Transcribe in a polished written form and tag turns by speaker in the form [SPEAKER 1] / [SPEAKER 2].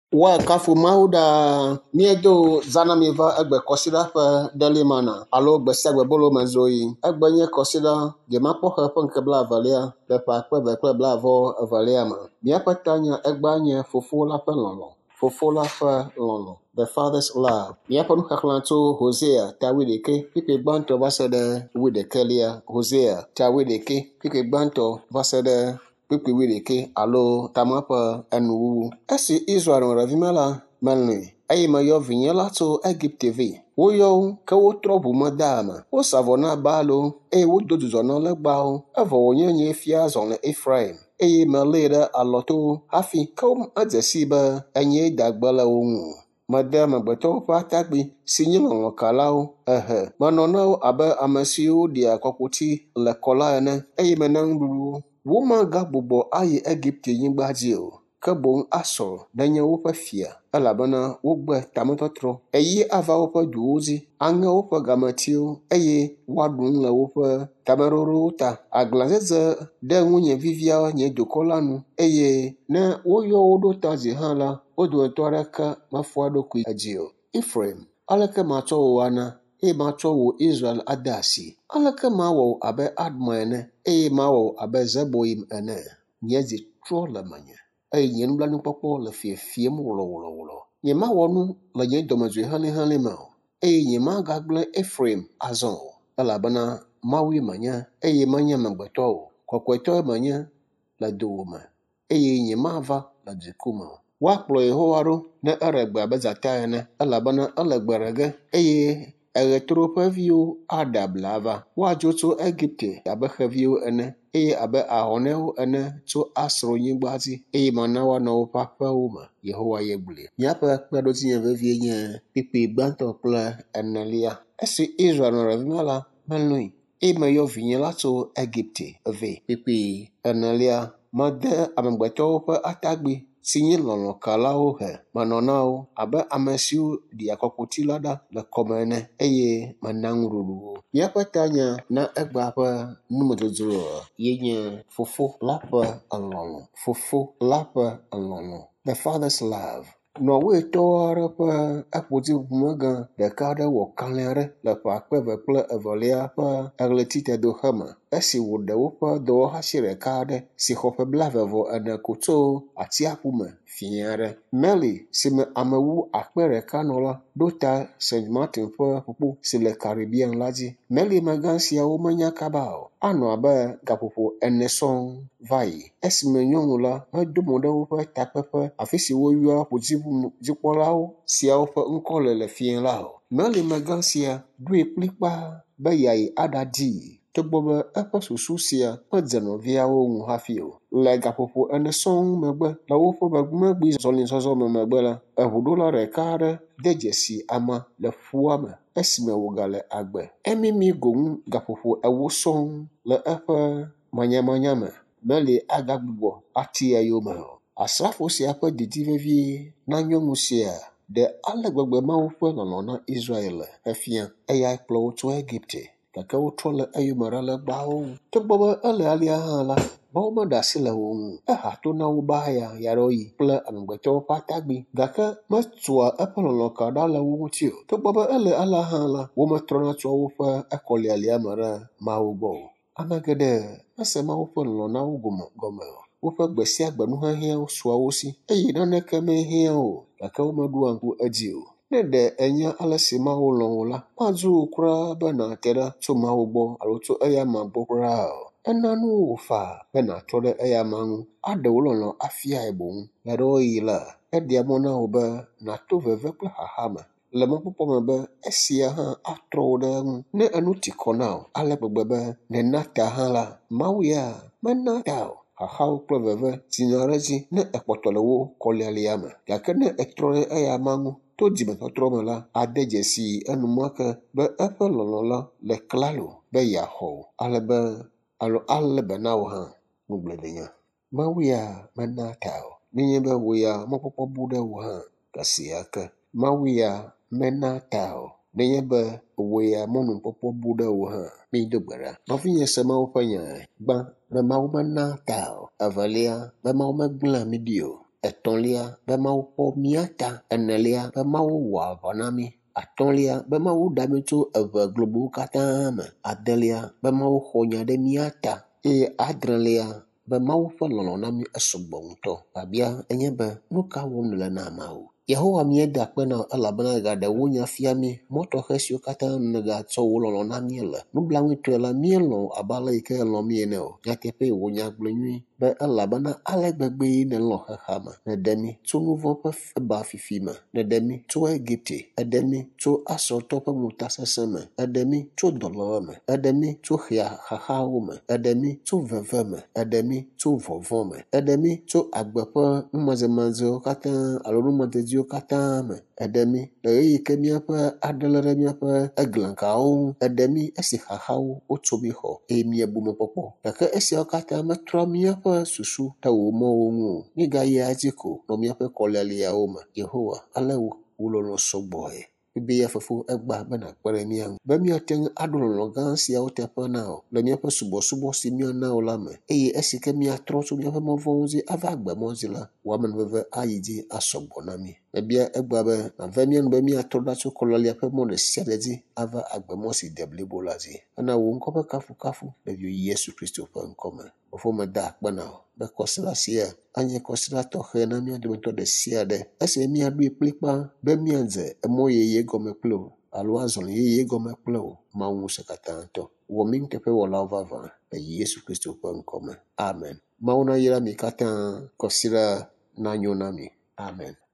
[SPEAKER 1] Wa kafu mahuda miedo zana miva egbe kosida fe delimana alo gbese egbe bolo mezoyi egbe nye kosida gemapo he penke bla avalia le pa kpeve kple bla avo avalia ma miaƒe tanya egbe nye fofo la ƒe lɔlɔ fofo la ƒe lɔlɔ the father's love miaƒe nuxaxlã tso Hosea tawi ɖeke pipe gbãtɔ va se ɖe wuiɖekelia Hosea tawi ɖeke pipe gbãtɔ va se ɖe pipi wuiɖeke alo tame ƒe enuwuwu esi Israel nɔ ɖevime la melɔe eye meyɔ vinye la tso Egipte vɛ woyɔ wo ke wotrɔ ʋu me de ame wosa vɔ na Baalo eye wodo dzudzɔ na legbawo evɔ wònye nye fia zɔ le Efraim eye melée ɖe alɔto hafi ke edze si be enye dagbe le wo ŋu mede amegbetɔwo ƒe atagbi si nye lɔlɔ̃kalawo menɔ na wo abe ame siwo ɖia kɔkuti le kɔ la ene eye mena nuɖuɖu wo womagagbugbɔ ayi Egipte nyigba dzi o ke boŋ asɔ nenye woƒe fia elabena wogbe tametɔtrɔ eyi ava woƒe duwo dzi aŋe woƒe gametiwo eye woaɖu nu le woƒe tameɖoɖowo ta agblãdzedze ɖe ŋunye vivia nye dukɔ la nu eye ne woyɔ wo ɖo ta dzi hã la wo dometɔ aɖeke mefɔa eɖokui edzi o. Efraim, aleke matsɔ wò ana eye matsɔ wò Israel ade asi aleke mawɔ wò abe Adma ene eye mawɔ wò abe Zeboim ene nye dzi trɔ le menye eye nye nublanuikpɔkpɔ le fiefiem wlɔwlɔwlɔ nyemawɔ nu le nye dɔmedzoe helĩhelĩ me o eye nyemagagblẽ Efraim azɔ o elabena Mawoe menye eye menye amegbetɔ o kɔkɔetɔe menye le dowòme eye nyemava le dziku me o. Woakplɔ Yehowa ɖo ne eɖe gbe abe dzata ene elabena ele gbe ɖe ge eye eɣetoɖoƒeviwo aɖe abla ava woadzo tso Egipte abe xeviwo ene eye abe ahɔnɛwo ene tso Asronyigba dzi eye mana woanɔ woƒe aƒewo me. Yehowa ye gblɔe. Míaƒe kpeɖodzinye vevie nye pipi gbãtɔ kple enelia. Esi Israel nɔ ɖevime la melɔe eye meyɔ vinye la tso Egipte vɛ. Pipi enelia mede amegbetɔwo ƒe atagbi si nye lɔlɔ̃kalawo he menɔ na wo abe ame siwo ɖia kɔkuti la ɖa le kɔme ene eye mena ŋuɖuɖu wo. Míaƒe tanya na egba ƒe numedzodzro yenye fofo la ƒe elɔlɔ fofo la ƒe elɔlɔ the father's love. Nɔwoetɔ aɖe ƒe eƒodziʋumegã ɖeka aɖe wɔ kalẽ aɖe le ƒe akpeve kple evelia ƒe eɣletidedoxe me esi wòɖe woƒe dɔwɔhasi ɖeka aɖe si xɔ ƒe 24 ko tso atsiaƒu me fie aɖe. Meli si me amewu 1,000 nɔ la ɖo ta St. Martin ƒe ƒuƒo si le Caribbean la dzi. Meli megã siawo menya kaba o anɔ abe gaƒoƒo 4 sɔŋ va yi esime nyɔnu la medo mo ɖe woƒe takpeƒe afi si woyɔa ƒodziʋudzikpɔlawo siawo ƒe ŋkɔ le fie la o. Meli megã sia ɖoe kplikpaa be yeayi aɖadii togbɔ be eƒe susu sia medze nɔviawo ŋu hafi o. Le gaƒoƒo 4 sɔŋ megbe le woƒe megbumegbe zɔlizɔzɔ me megbe la eʋuɖola ɖeka aɖe de dzesi ama le ƒua me esime wògale agbe emimi goŋu gaƒoƒo 4 sɔŋ le eƒe manyamanya me meli agagbugbɔ ati eyome o. Asrafo sia ƒe didi vevie na nyɔnu sia ɖe ale gbegbe Mawu ƒe lɔlɔ̃ na Israel hefia eya kplɔ wo tso Egipte gake wotrɔ le eyome ɖe legbawo ŋu togbɔ be ele alia hã la Mawu meɖe asi le wo ŋu eha to na wo bahaya yaɖoyi kple amegbetɔwo ƒe atagbi gake metua eƒe lɔlɔ̃ka ɖa le wo ŋuti o togbɔ be ele alia hã la wometrɔna tsoa woƒe ekɔlialia me ɖe Mawu gbɔ o. Ame geɖe mese Mawu ƒe lɔlɔ̃ na wo gɔme o. Woƒe gbe sia gbe nuhiahiãwo sua wo si eye naneke mehiã o gake womeɖoa ŋku edzi o. Ne ɖe enye ale si Mawu lɔ̃ wo la madzo wo kura be nàte ɖe tso Mawu gbɔ alo tso eya ma gbɔ kura o. Ena nu wò faa be nàtrɔ ɖe eya ma ŋu aɖe wo lɔlɔ̃ afiae boŋ le ɖewoɣi la eɖia mɔ na wò be nàto veve kple xaxa me le mɔkpɔkpɔ me be esia hã atrɔ wo ɖe eŋu ne enu ti kɔ na o ale gbegbe be nena ta hã la Mawu ya mena ta o. Xaxawo kple veve tina ɖe dzi ne ekpɔtɔ le wo kɔlialia me gake ne etrɔ ɖe eya ma ŋu to dzimetɔtrɔ me la ade dzesi enumake be eƒe lɔlɔ̃ la le klalo be yeaxɔ o ale be na wò hã ŋugblevinye. Mawu ya mena ta o nenye be wò ya mɔkpɔkpɔ bu ɖe wò hã gasia ke. Mawu ya mena ta o nenye be wò ya mɔnukpɔkpɔ bu ɖe wò hã mido gbe ɖa. Nɔvinye se Mawu ƒe nya gbã be Mawu mena ta o. Evelia be Mawu megblẽa mi ɖi o. Etolia be Mawu kpɔ mía ta. Enelia be Mawu wɔ aʋa na mí. Atɔ̃lia be Mawu ɖa mí tso eve globowo katã me. Adelia be Mawu xɔ nya ɖe mía ta. Eye adrelia be Mawu ƒe lɔlɔ̃ na mí esɔgbɔ ŋutɔ. Babia enye be nu ka wɔm nèle na ameawo? Yehowa míeda akpe na elabena egaɖe wo nya fia mí mɔ tɔxɛ siwo katã negatsɔ wo lɔlɔ̃ na mí le. Nublanuitɔe la míelɔ̃ abe ale yi ke elɔ̃ mí ene o. Nyateƒe wò nya gblɔ nyuie be elabena ale gbegbe nelɔ̃ xexea me. Neɖe mí tso nu vɔ̃ ƒe ba fifi me. Neɖe mí tso Egipte. Eɖe mí tso Asɔrtɔ ƒe ŋutasesẽ me. Eɖe mí tso dɔléle me. Eɖe mí tso xaxawo me. Eɖe mí tso veve me. Eɖe mí tso vɔvɔ̃ me. Eɖe mí tso agbe ƒe numezemazewo katã alo numedediwo katã me. Eɖe mí le ɣeyiɣi ke míaƒe aɖe le ɖe míaƒe eglenkawo ŋu. Eɖe mí esi xaxawo wotso mí xɔ eye míebu mekpɔkpɔ. Gake esiawo katã metrɔ míaƒe susu ɖe wò mɔwo ŋu o. Míegayia dzi ko nɔ míaƒe kɔlialiawo me. Yehowa ale wo lɔlɔ̃ sɔgbɔe. Bia Fofo egba be nàkpe ɖe mía ŋu be míate ŋu aɖo lɔlɔ̃ gã siawo teƒe na wò le míaƒe subɔsubɔ si míana wò la me. Eye esi ke míatrɔ tso míaƒe mɔ vɔ̃wo dzi ava agbemɔ dzi la, wò amenuveve ayi dzi asɔgbɔ na mí. Mebia egba be nàve mía nu be míatrɔ ɖa tso kɔlialia ƒe mɔ ɖe sia ɖe dzi ava agbemɔ si de blibo la dzi. Ena wò ŋkɔ ƒe kafukafu le Yesu Kristo ƒe ŋkɔ me. Fofo meda akpe na wò be kɔsiɖa sia anye kɔsiɖa tɔxɛ na mía dometɔ ɖe sia ɖe. Esi míaɖoe kplikpaa be míadze emɔ yeye gɔme kple wò alo azɔli yeye gɔme kple wò. Mawu ŋusẽ katãtɔ. Wɔ mí nuteƒewɔlawo vavã le Yesu Kristo ƒe ŋkɔ me. Amen. Mawu nayra mi katã. Kɔsiɖa nanyo na mi. Amen.